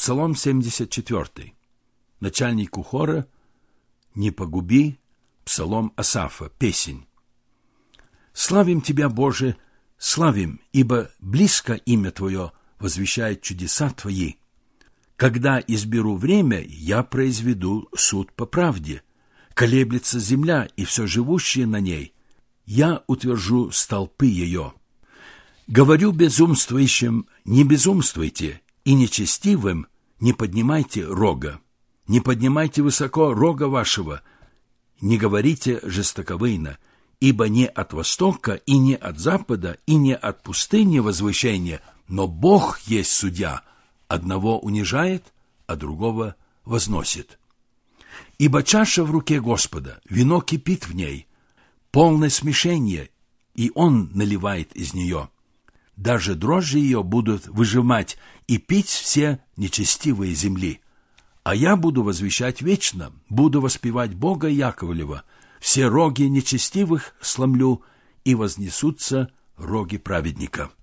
Псалом 74. Начальнику хора «Не погуби», Псалом Асафа, песнь. «Славим Тебя, Боже, славим, ибо близко имя Твое возвещает чудеса Твои. Когда изберу время, я произведу суд по правде. Колеблется земля и все живущее на ней. Я утвержу столпы ее. Говорю безумствующим, не безумствуйте, и нечестивым не поднимайте рога. Не поднимайте высоко рога вашего, не говорите жестоковыйно, ибо не от востока, и не от запада, и не от пустыни возвышение, но Бог есть судья, одного унижает, а другого возносит. Ибо чаша в руке Господа, вино кипит в ней, полное смешение, и Он наливает из нее. Даже дрожжи ее будут выжимать и пить все нечестивые земли. А я буду возвещать вечно, буду воспевать Бога Яковлева, все роги нечестивых сломлю, и вознесутся роги праведника».